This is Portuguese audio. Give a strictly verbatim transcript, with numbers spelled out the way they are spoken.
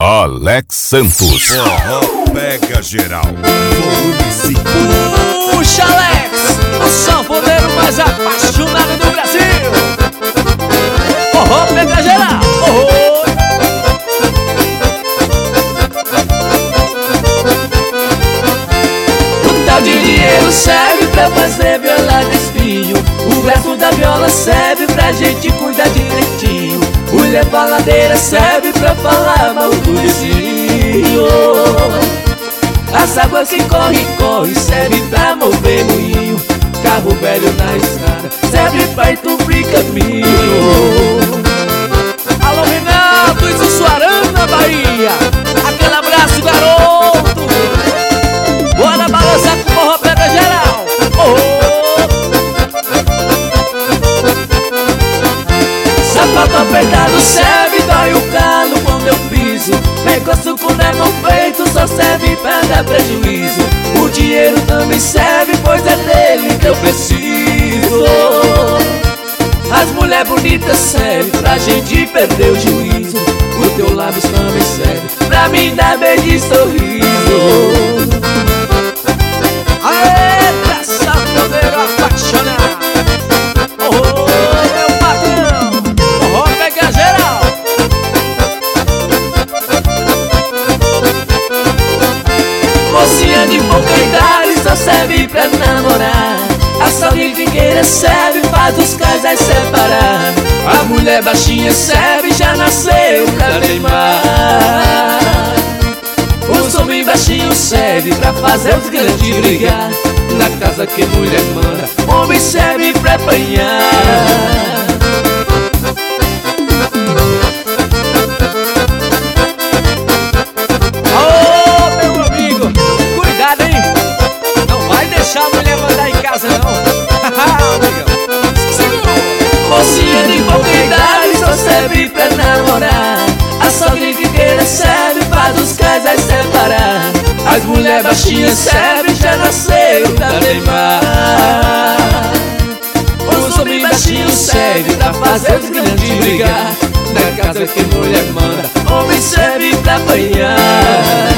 Alex Santos. Forró pega geral, volume cinco. Puxa, Alex, o sanfoneiro mais apaixonado do Brasil. Forró pega geral. Oh. O tal de dinheiro serve pra fazer viola de espinho. O braço da viola serve pra gente cuidar direitinho. Mulher faladeira serve pra falar mal do vizinho. As águas que correm, correm, serve pra mover moinho. Carro velho na estrada serve pra entupir caminho. Alô, Renato, isso Suarana, Bahia. Aquele abraço, garoto. Bora balançar com o forró pega geral. Oh. Sapato apertado serve, dói o calo quando eu piso. Negócio com nego feito só serve pra dar prejuízo. O dinheiro também serve, pois é dele que eu preciso. As mulheres bonitas servem pra gente perder o juízo. O teu lábios também serve pra me dar beijo e sorriso. Aê, pra sanfoneiro apaixonado. Oh, meu patrão, forró pega geral. Mocinha de pouca idade só serve pra namorar. A sogra fiqueira serve, faz os casais separar. A mulher baixinha serve, já nasceu pra teimar. O homem baixinho serve pra fazer os grandes brigar. Na casa que mulher manda, homem serve pra apanhar. A mulher mandar em casa não. Mocinha de pouca idade só serve pra namorar. A sogra fiqueira serve, faz os casais separar. As mulher baixinhas serve, já nasceu pra teimar. Os homens baixinhos serve pra fazer os grandes brigar. Na casa que mulher manda, homem serve pra apanhar.